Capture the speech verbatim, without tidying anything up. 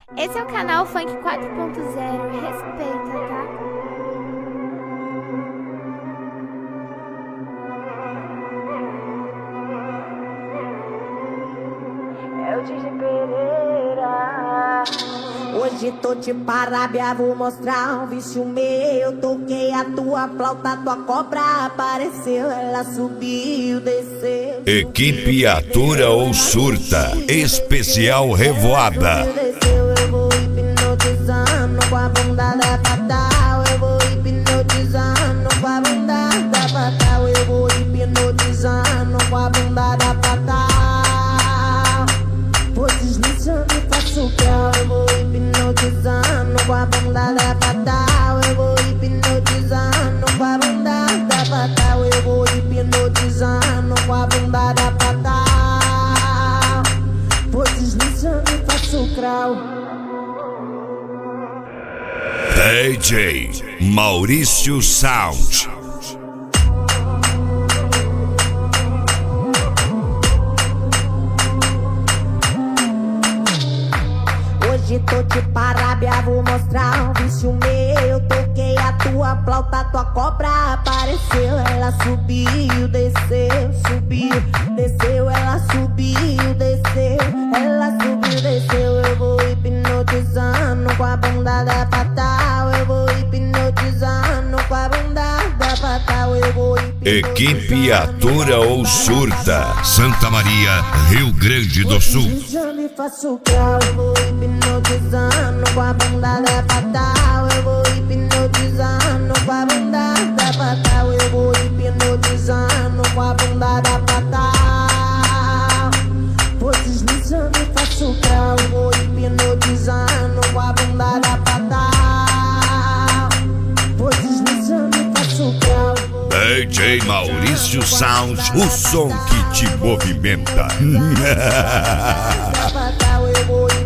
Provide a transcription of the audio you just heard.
Esse é o canal Funk quatro ponto zero, respeita, tá? É o D J Pereira. Hoje tô de parábia, vou mostrar um vício meu. Toquei a tua flauta, tua cobra apareceu. Ela subiu, desceu. Equipe Atura ou Surta, especial Revoada. Desceu, eu vou hipnotizando com a bunda da fatal. Eu vou hipnotizando com a bunda da fatal. Eu vou hipnotizando com a bunda da fatal. Vou deslizando e faço grau. Eu vou hipnotizando com a bunda da fatal. Eu vou hipnotizando com a bunda da fatal. Eu vou hipnotizando com a bunda da fatal. Vou deslizando e faço grau. D J Maurício Sound. Hoje tô de parábia, vou mostrar um vício meu. Toquei a tua flauta, tua cobra apareceu. Ela subiu, desceu, subiu, desceu. Ela subiu, desceu, ela subiu, desceu. Eu vou hipnotizando com a bunda da fatal. Eu vou hipnotizando com a bunda da fatal. Eu vou Equipe Atura ou Surta, Santa Maria, Rio Grande do Sul. E faço grau. Eu vou hipnotizando com a bunda da fatal. Eu vou hipnotizando com a bunda da fatal. Eu vou hipnotizando com a bunda da fatal. Vou deslizando e faço grau. Eu vou hipnotizando com a bunda da fatal. Vou deslizando e faço grau. D J Maurício Sound, o som que te movimenta. Da fatal eu vou